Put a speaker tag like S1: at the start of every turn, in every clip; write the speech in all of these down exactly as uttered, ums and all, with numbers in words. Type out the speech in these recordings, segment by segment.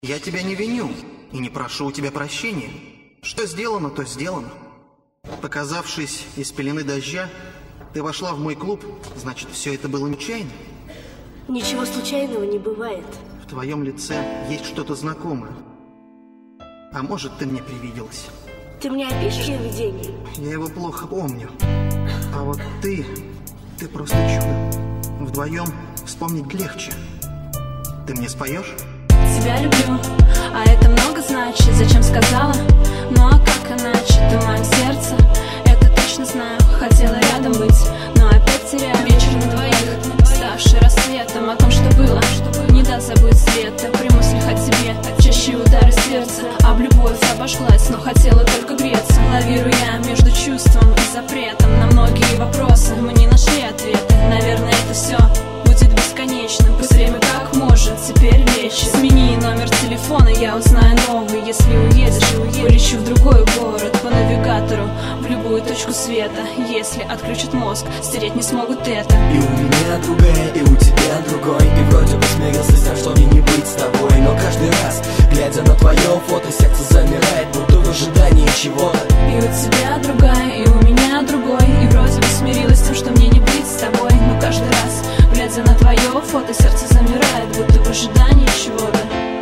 S1: Я тебя не виню и не прошу у тебя прощения. Что сделано, то сделано. Показавшись из пелены дождя, ты вошла в мой клуб, значит, все это было нечаянно?
S2: Ничего случайного не бывает.
S1: В твоем лице есть что-то знакомое. А может, ты мне привиделась?
S2: Ты мне опишешь его видение?
S1: Я его плохо помню. А вот ты, ты просто чудо. Вдвоем вспомнить легче. Ты мне споешь?
S3: Тебя люблю, а это много значит. Зачем сказала? Ну а как иначе? Ты в моем сердце, это точно знаю. Хотела рядом быть, но опять теряю. Вечер на двоих, ставший рассветом. О том, что было, не даст забыть света. При мыслях о тебе чаще удары сердца. Об любовь обожглась, но хотела только греться. Лавируя между чувством и запретом. На многие вопросы мы не нашли ответы. Наверное, это все будет бесконечным. Пусть время как может теперь лечит. Смени номер телефона, я узнаю новый. Если уедешь, вылечу в другой город. По навигатору, в любую точку света. Если отключат мозг, стереть не смогут это.
S4: И у меня другая, и у тебя другой. И вроде бы смирился с тем, что мне не быть с тобой. Но каждый раз, глядя на твое фото, сердце замирает, будто в ожидании чего-то.
S3: И у тебя другая, и у меня другой. И вроде бы смирилась с тем, что мне не быть с тобой. Но каждый раз, глядя на твое фото, сердце замирает, будто в ожидании чего-то.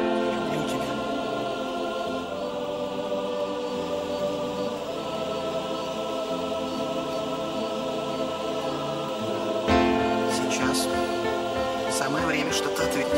S1: Сейчас самое время что-то ответить.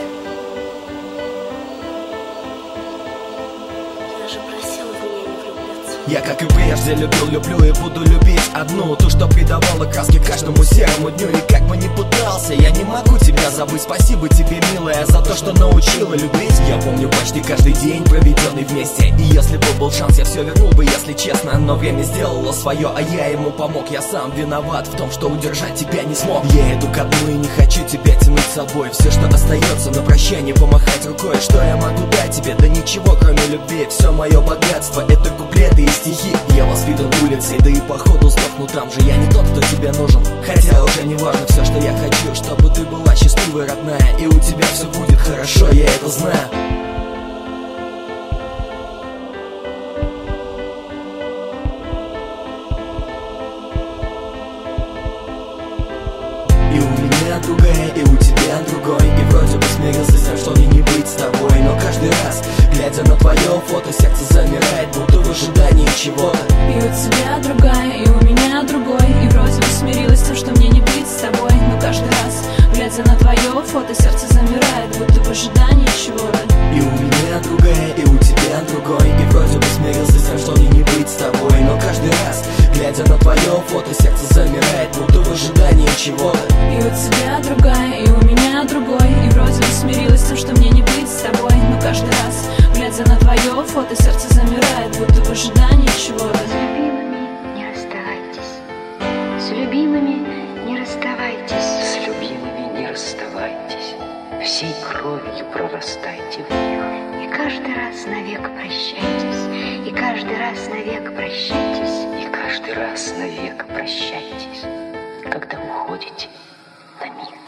S2: Я же просила в меня не влюбляться.
S4: Я, как и прежде, любил, люблю и буду любить одну, ту, что придавала краски каждому серому дню. И как бы ни пытался, я не могу тебя забыть. Спасибо тебе, милая, за то, что научила любить. Я помню почти каждый день, проведенный вместе. И если бы был шанс, я все вернул бы, если честно. Но время сделало свое, а я ему помог. Я сам виноват в том, что удержать тебя не смог. Я иду ко дну и не хочу тебя тянуть с собой. Все, что остается, на прощание помахать рукой. Что я могу дать тебе? Да ничего, кроме любви. Все мое богатство — это куплеты и стихи. Я воспитан улицей, да и походу сдохну там же. Я не тот, кто тебе нужен, хотя уже не важно. Все, что я хочу, чтобы ты была счастливой, родная. И у тебя все будет хорошо, я это знаю. И у меня другая, и у тебя другой. И вроде бы смирился с тем, что мне не быть с тобой. Но каждый раз, глядя на твое фото, сердце замирает, будто в ожидании чего-то.
S3: И у тебя другая, и у меня другой. И вроде бы смирилась с тем, что мне не быть с тобой. Но каждый раз, глядя на твое фото, сердце замирает, будто в ожидании чего-то.
S4: И у меня другая, и у тебя другой. И вроде бы смирился с тем, что мне не быть с тобой. Но каждый раз, глядя на твое фото, сердце замирает, будто в ожидании чего-то.
S3: И у тебя другая, и у меня другой. И вроде бы смирилась с тем, что мне не быть с тобой. Но каждый раз, глядя на твое фото, сердце замирает, будто в ожидании чего-то.
S5: С любимыми не расставайтесь. С любимыми не расставайтесь.
S6: С любимыми не расставайтесь. Всей кровью прорастайте в них.
S5: И каждый раз навек прощайтесь. И каждый раз навек прощайтесь.
S6: И каждый раз навек прощайтесь, когда уходите на миг.